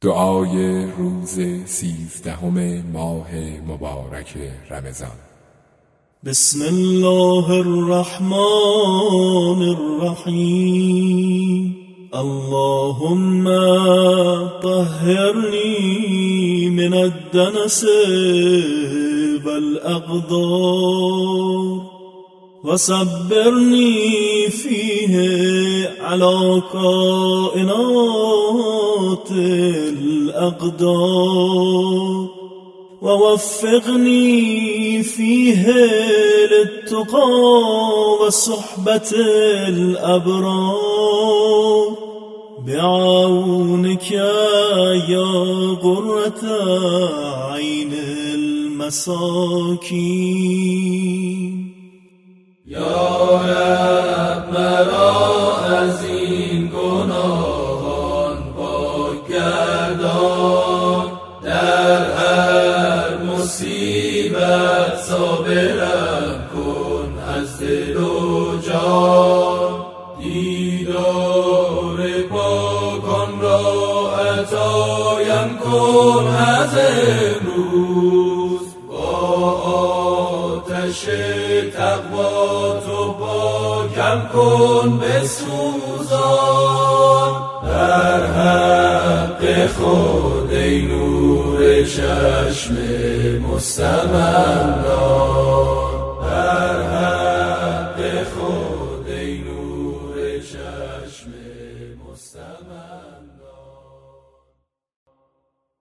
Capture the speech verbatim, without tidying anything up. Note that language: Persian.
دعای روز سیزدهم ماه مبارک رمضان. بسم الله الرحمن الرحیم. اللهم طهرني من الدنس والأقدار وصبرني فيه على كائنات الأقدار ووفقني فيه للتقى وصحبة الأبرار بعونك يا قرة عين المساكين. یا رب مرا از این گناهان پاک گردان، در هر مصیبت صابرم کن از دل و جان، دیدار پاکان را عطایم کن از امروز، با آتش تقوا تو پاکم کن بسوزان، در حق خود ای نور چشم مستمندان.